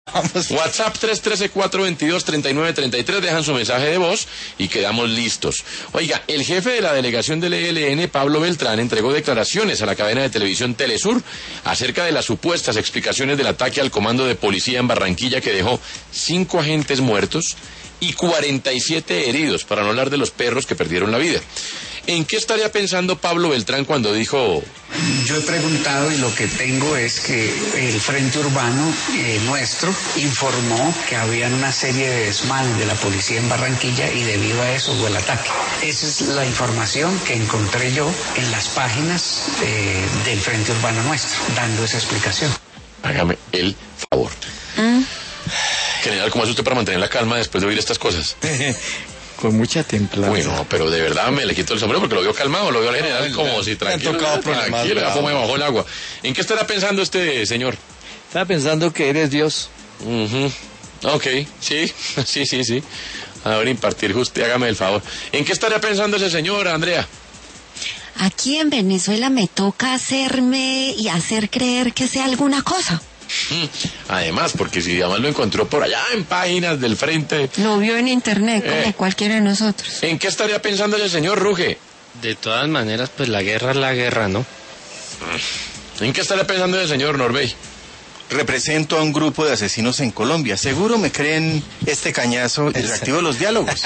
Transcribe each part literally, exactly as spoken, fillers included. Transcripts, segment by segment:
Vamos. WhatsApp tres uno tres, cuatro dos dos, tres nueve tres tres, dejan su mensaje de voz y quedamos listos. Oiga, el jefe de la delegación del E L N, Pablo Beltrán, entregó declaraciones a la cadena de televisión Telesur acerca de las supuestas explicaciones del ataque al comando de policía en Barranquilla que dejó cinco agentes muertos y cuarenta y siete heridos, para no hablar de los perros que perdieron la vida. ¿En qué estaría pensando Pablo Beltrán cuando dijo...? Yo he preguntado y lo que tengo es que el Frente Urbano eh, nuestro informó que había una serie de desmanes de la policía en Barranquilla y debido a eso fue el ataque. Esa es la información que encontré yo en las páginas eh, del Frente Urbano nuestro, dando esa explicación. Hágame el favor. ¿Mm? General, ¿cómo hace usted para mantener la calma después de oír estas cosas? Con mucha templanza. Bueno, pero de verdad me le quito el sombrero porque lo veo calmado, lo veo al general como no, si tranquilo, tranquilo, ya me bajó el agua. ¿En qué estará pensando este señor? Estaba pensando que eres Dios. Uh-huh. Ok, sí, sí, sí, sí. A ver, impartir justicia, hágame el favor. ¿En qué estaría pensando ese señor, Andrea? Aquí en Venezuela me toca hacerme y hacer creer que sé alguna cosa. Además, porque si además lo encontró por allá en páginas del frente. Lo vio en internet, como eh. cualquiera de nosotros. ¿En qué estaría pensando ese señor Ruge? De todas maneras, pues la guerra es la guerra, ¿no? ¿En qué estaría pensando ese señor Norbey? Represento a un grupo de asesinos en Colombia. Seguro me creen este cañazo y reactivo los diálogos.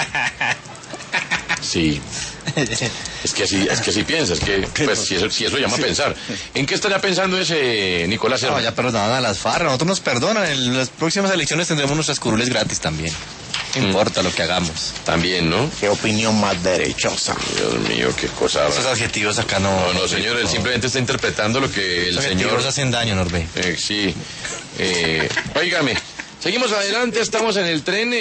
Sí. Es que así, es que así piensas, que pues si eso, si eso llama a pensar. ¿En qué estaría pensando ese Nicolás Serra? No, ya perdonaban a las FARC, nosotros nos perdonan, en las próximas elecciones tendremos nuestras curules gratis también. No importa mm. lo que hagamos. También, ¿no? Qué opinión más derechosa. Dios mío, qué cosa. Esos adjetivos acá no... No, no, señor, él simplemente está interpretando lo que el Esos señor... adjetivos hacen daño, Norbey. Eh, sí. Eh, óigame, seguimos adelante, estamos en el tren...